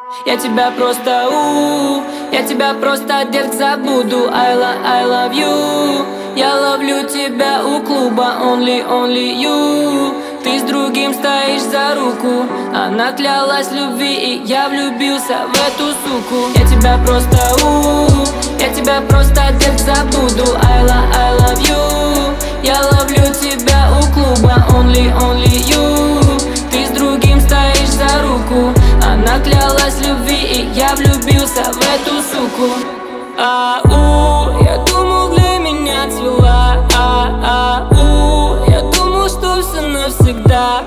Я тебя просто я тебя просто, детка, забуду. I love you. Я ловлю тебя у клуба, only you. Ты с другим стоишь за руку. Она клялась в любви, и я влюбился в эту суку. Я тебя просто, детка, забуду. I love you. Я ловлю тебя у клуба, only you. Ты с другим стоишь за руку. Она клялась в любви, и я влюбился в эту суку. Я думал, для меня цвела. Я думал, что все навсегда.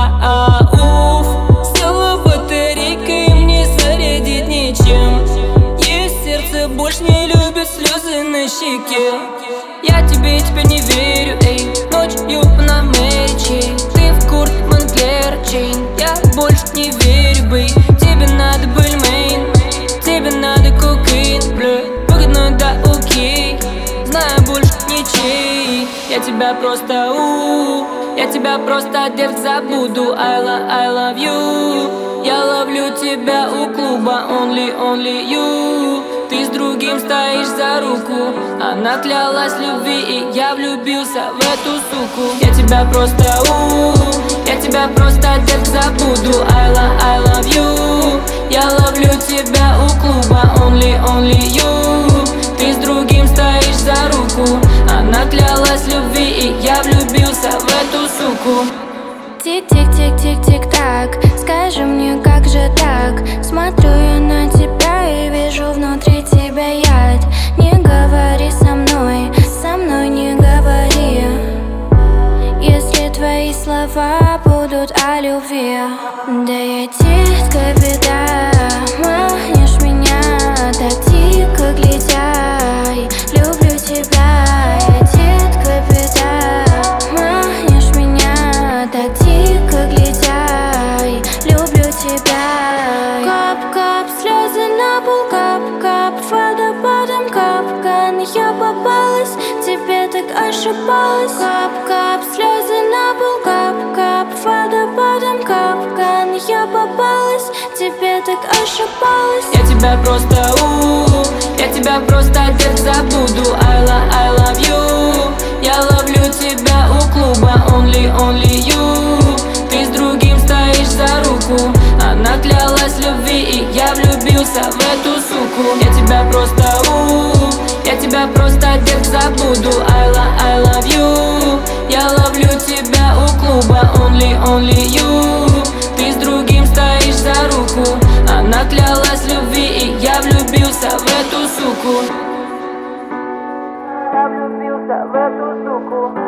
Села батарейка, и мне зарядить нечем. Есть сердце, больше не любит слезы на щеке. Я тебе теперь не верю, эй. Ночью на Мэри Чейн. Ты в Курт Монклер Чейн. Я больше не верю, бэй. Тебе надо бульмейн, тебе надо кокаин, блю. Выгодно, да окей. Знаю, больше ничей. Я тебя просто, детка, забуду. I love you. Я ловлю тебя у клуба, only you. Ты с другим стоишь за руку. Она клялась в любви, и я влюбился в эту суку. Я тебя просто, детка, забуду. I love you. Я ловлю тебя у клуба, only you. Ты с другим стоишь за руку. Она клялась в любви, и я влюбился в эту суку. Тик-тик-тик-тик-тик-так. Скажи мне, как же так? Смотрю я на тебя и вижу внутри тебя яд. Не говори со мной не говори. Если твои слова будут о любви. Да я детка беда, манишь меня так дико глядя. Люблю тебя, я детка беда, манишь меня так дико глядя. Люблю тебя. Кап-кап, слезы на пол, кап-кап, водопадом капкан. Я попалась, тебе так ошибалась. Кап-кап, слезы на пол, кап-кап, водопадом капкан. Я попалась, тебе так ошибалась. Я тебя просто, детка, забуду. I love you. Я ловлю тебя у клуба, only you. Ты с другим стоишь за руку. Она клялась в любви, и я влюбился в эту суку. Я тебя просто, детка, забуду. I love you. Я ловлю тебя у клуба, only you. Ты с другим стоишь за руку. Она клялась в любви, и я влюбился в эту суку. Я влюбился в эту суку.